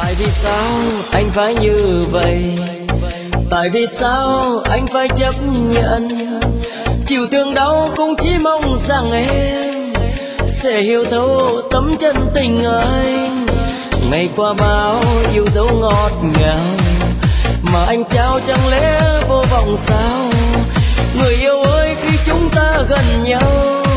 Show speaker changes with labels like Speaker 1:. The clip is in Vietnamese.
Speaker 1: Tại vì sao anh phải như vậy? Tại vì sao anh phải chấp nhận? Chịu thương đau cũng chỉ mong rằng em sẽ hiểu thấu tấm chân tình anh. Ngày qua bao yêu dấu ngọt ngào mà anh trao chẳng lẽ vô vọng sao? Người yêu ơi, khi chúng ta gần nhau